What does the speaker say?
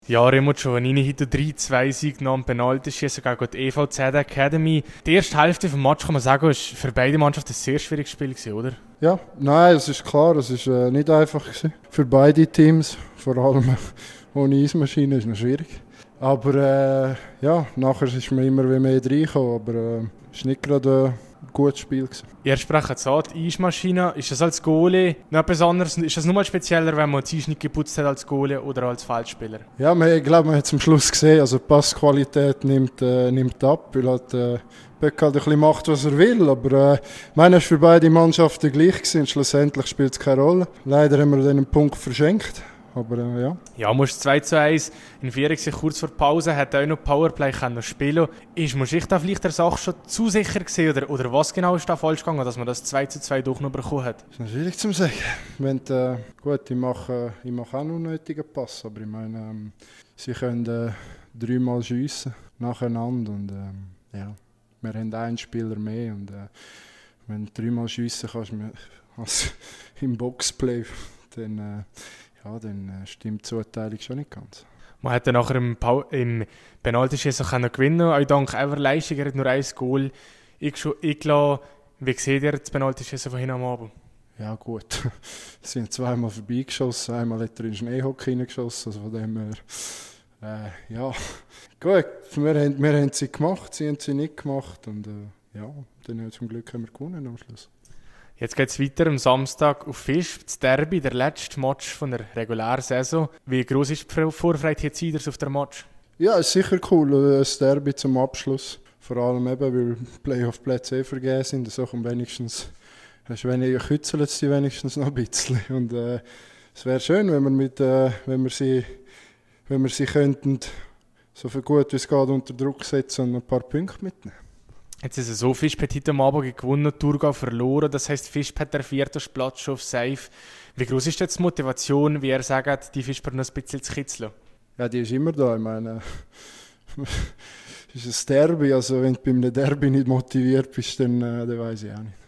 Ja, Remo Giovannini heute 3-2-Sieg nach dem Penaltyschießen gegen die EVZ Academy. Die erste Hälfte des Matches, kann man sagen, war für beide Mannschaften ein sehr schwieriges Spiel gewesen, oder? Ja, nein, es ist klar, es war nicht einfach gewesen. Für beide Teams, vor allem ohne Eismaschine, ist es noch schwierig. Aber ja, nachher ist man immer mehr reingekommen, aber es war nicht gerade ein gutes Spiel gewesen. Ihr sprecht so, die Eismaschine, ist das als Goalie noch etwas anderes? Ist das nochmal spezieller, wenn man die Eis nicht geputzt hat als Goalie oder als Feldspieler? Ja, ich glaube, man hat es am Schluss gesehen, also die Passqualität nimmt ab, weil halt Böck halt ein bisschen macht, was er will, aber ich meine, es war für beide Mannschaften gleich gewesen. Schlussendlich spielt es keine Rolle. Leider haben wir dann einen Punkt verschenkt. Aber ja. Ja, musst 2-1 in Führung sich kurz vor der Pause, hat auch noch Powerplay können spielen. Muss ich da vielleicht der Sache schon zu sicher gewesen, oder was genau ist da falsch gegangen, dass man das 2-2 doch noch bekommen hat? Das ist schwierig zu sagen. Gut, ich mache auch einen unnötigen Pass, aber ich meine, sie können 3-mal schiessen nacheinander und ja, wir haben einen Spieler mehr und wenn du 3-mal schiessen kannst, als im Boxplay, dann stimmt die Zuteilung schon nicht ganz. Man hat dann nachher im Penaltyschießen gewinnen, auch dank eurer Leistung. Er hat nur ein Goal eingelassen. Wie seht ihr das Penaltyschießen von hinten am Abend? Ja gut, sie sind zweimal vorbeigeschossen, einmal hat er in den Schneehockey reingeschossen, also von dem her, ja, gut, wir haben sie gemacht, sie haben sie nicht gemacht und ja, dann zum Glück haben wir gewonnen am Schluss. Jetzt geht es weiter am Samstag auf Visp, das Derby, der letzte Match von der regulären Saison. Wie groß ist die Vorfreude jetzt Iders auf den Match? Ja, es ist sicher cool, das Derby zum Abschluss. Vor allem eben, weil Playoff-Plätze vergeben sind. So kommt wenigstens, weniger kützelt sie wenigstens noch ein bisschen. Und es wäre schön, wenn wir sie könnten, so viel gut wie es geht unter Druck setzen und ein paar Punkte mitnehmen. Jetzt ist es so, Visp hat heute am Abend gewonnen, Thurgau verloren. Das heisst, Visp hat den 4. Platz schon auf Safe. Wie groß ist jetzt die Motivation, wie er sagt, die Visper noch ein bisschen zu kitzeln? Ja, die ist immer da. Ich meine, es ist ein Derby. Also wenn du bei einem Derby nicht motiviert bist, dann weiss ich auch nicht.